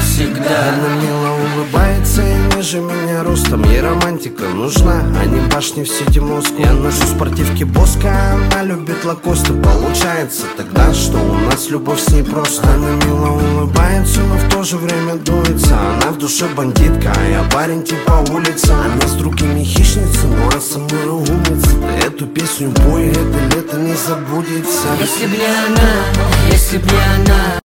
всегда. Она мило улыбается и ниже меня ростом. Ей романтика нужна, а не башни в сети Москвы. Я ношу спортивки Боска, она любит лакосты. Получается тогда, что у нас любовь с ней просто. Она мило улыбается, но в то же время дуется. Она в душе бандитка, а я парень типа улица. Она с другими хищница, ну а со мной умница. Ты эту песню пой, это лето не забудется. Если б не она, если б не она.